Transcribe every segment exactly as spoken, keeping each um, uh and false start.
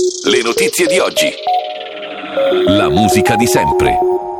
Le notizie di oggi. La musica di sempre.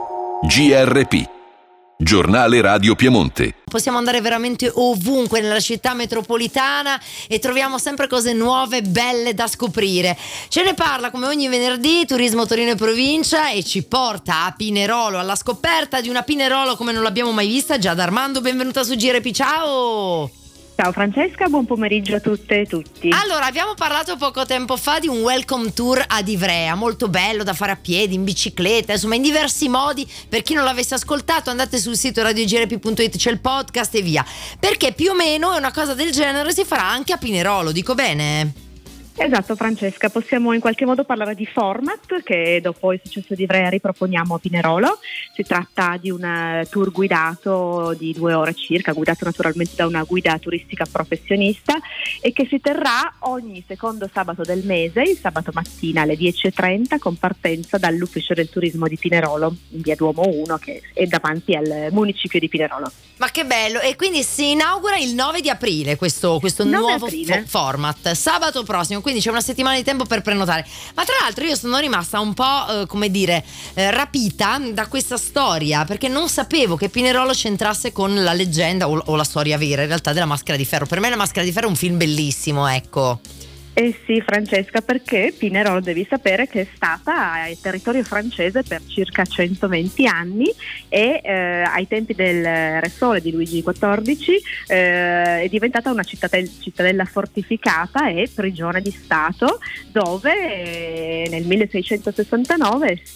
G R P, Giornale Radio Piemonte. Possiamo andare veramente ovunque nella città metropolitana e troviamo sempre cose nuove, belle da scoprire. Ce ne parla come ogni venerdì Turismo Torino e Provincia e ci porta a Pinerolo, alla scoperta di una Pinerolo come non l'abbiamo mai vista. Giada Armando, benvenuta su G R P, ciao! Ciao Francesca, buon pomeriggio a tutte e tutti. Allora, abbiamo parlato poco tempo fa di un welcome tour ad Ivrea, molto bello da fare a piedi, in bicicletta, insomma in diversi modi. Per chi non l'avesse ascoltato, andate sul sito radio g r p punto it, c'è il podcast e via. Perché più o meno una cosa del genere si farà anche a Pinerolo, dico bene? Esatto Francesca, possiamo in qualche modo parlare di format che dopo il successo di Ivrea riproponiamo a Pinerolo. Si tratta di un tour guidato di due ore circa, guidato naturalmente da una guida turistica professionista e che si terrà ogni secondo sabato del mese, il sabato mattina alle dieci e trenta con partenza dall'ufficio del turismo di Pinerolo in via Duomo uno, che è davanti al municipio di Pinerolo. Ma che bello! E quindi si inaugura il nove di aprile questo, questo nuovo fo- format, sabato prossimo, quindi c'è una settimana di tempo per prenotare. Ma tra l'altro io sono rimasta un po' eh, come dire eh, rapita da questa storia, perché non sapevo che Pinerolo c'entrasse con la leggenda o, o la storia vera in realtà della Maschera di Ferro. Per me la Maschera di Ferro è un film bellissimo, ecco. Eh sì Francesca, perché Pinerolo devi sapere che è stata in territorio francese per circa centoventi anni e eh, ai tempi del Re Sole di Luigi quattordici eh, è diventata una cittadella, cittadella fortificata e prigione di Stato, dove eh, nel milleseicentosessantanove è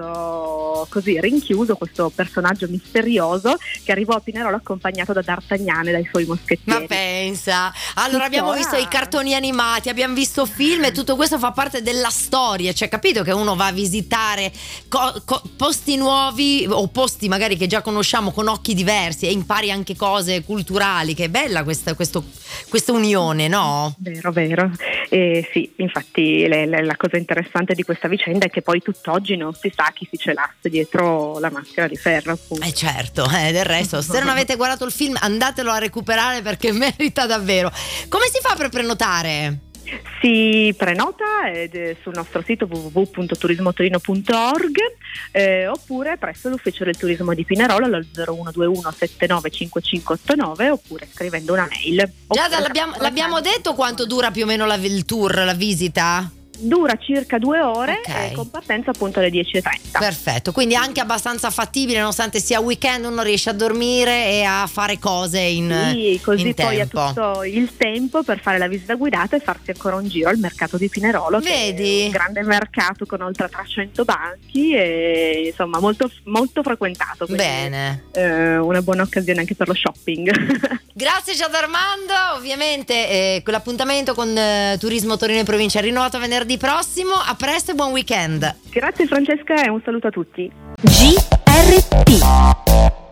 stato così rinchiuso questo personaggio misterioso che arrivò a Pinerolo accompagnato da D'Artagnan e dai suoi moschettieri. Ma pensa, allora abbiamo Tuttora... visto i cartoni animati, abbiamo visto film e tutto questo fa parte della storia, cioè capito che uno va a visitare co- co- posti nuovi o posti magari che già conosciamo con occhi diversi e impari anche cose culturali. Che è bella questa, questo, questa unione, no? Vero, vero. Eh, sì, infatti le, le, la cosa interessante di questa vicenda è che poi tutt'oggi non si sa chi si celasse dietro la Maschera di Ferro, appunto. Eh certo, eh, del resto se non avete guardato il film andatelo a recuperare perché merita davvero. Come si fa per prenotare? Si prenota eh, sul nostro sito w w w punto turismo torino punto org eh, oppure presso l'ufficio del turismo di Pinerolo allo zero uno due uno sette nove cinque cinque otto nove oppure scrivendo una mail. Giada, l'abbiamo, l'abbiamo detto quanto dura più o meno la, il tour, la visita? Dura circa due ore, okay. eh, con partenza appunto alle dieci e trenta. Perfetto, quindi anche abbastanza fattibile nonostante sia weekend, uno riesce a dormire e a fare cose in, sì, così in poi tempo. ha tutto il tempo per fare la visita guidata e farsi ancora un giro al mercato di Pinerolo. Vedi? Che è un grande mercato con oltre trecento banchi e insomma molto, molto frequentato. Bene. Eh, una buona occasione anche per lo shopping. Grazie Giada Armando, ovviamente eh, quell'appuntamento con eh, Turismo Torino e Provincia è rinnovato venerdì prossimo. A presto e buon weekend. Grazie Francesca e un saluto a tutti. G R P